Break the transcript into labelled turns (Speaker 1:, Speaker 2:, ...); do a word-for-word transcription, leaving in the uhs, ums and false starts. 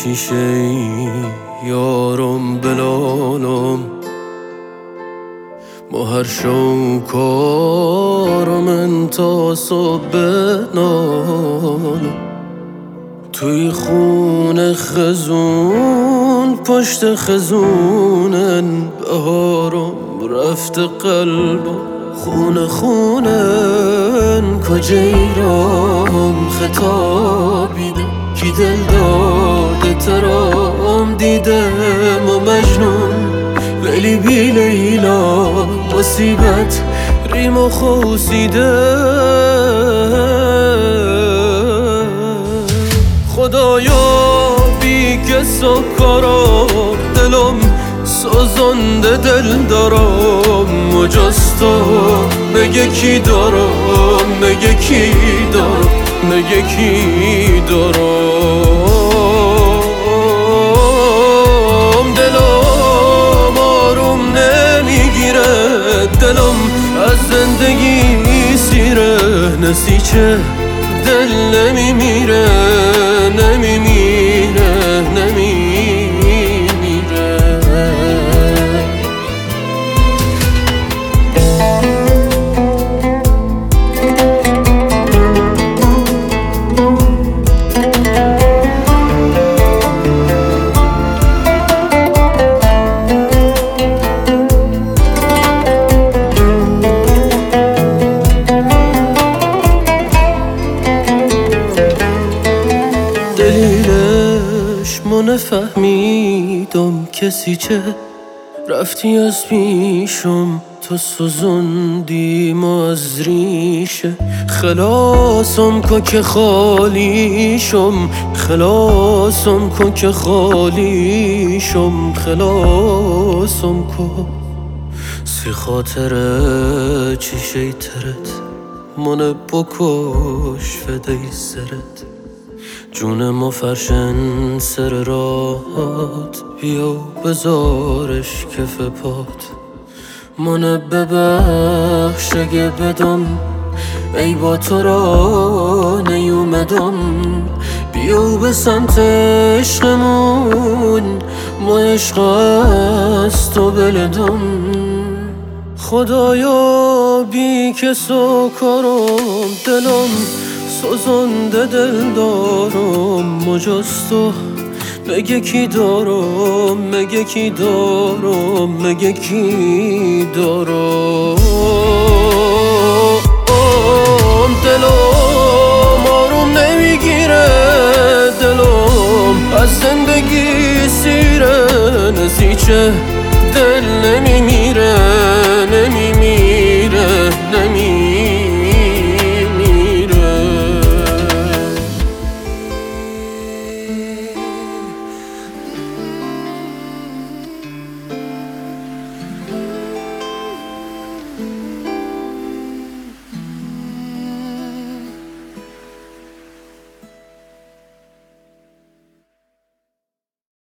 Speaker 1: چیشه یارم بلالم با هر شوکارم انتا صبح بنالم توی خون خزون پشت خزونن بهارم رفته قلبم خونه خونن کجایرام خطابیدم کی دل داده ترام دیدم و مجنون ولی بی لیلا مصیبت ریم و خوصیده خدایا بی کس و کارا دلم سازنده دل دارم مجستا مگه کی دارم مگه کی دارم مگه کی دارم دلم آروم نمیگیره دلم از زندگی سیره نسیچه دل نمیمیره نمیمیره نمیمیره دلیلش ما نفهمیدم کسی چه رفتی از پیشم تو سوزندی ما از ریشه خلاصم کن که خالیشم خلاصم کن که خالیشم خلاصم کن سی خاطره چی شیطرت من بکش فدای سرت جونم و فرشن سر راهات بیا بذارش کف پات منو ببخش اگه بدم ای با تو را نیومدم بیا به سمت عشقمون ما عشق از تو بلدم خدایا بی کس و کارم دلم سوزنده دل دارم مجستو مگه کی دارم مگه کی دارم مگه کی دارم دلم آروم نمیگیره دلم از زندگی سیره نزیچه دل نمیمیره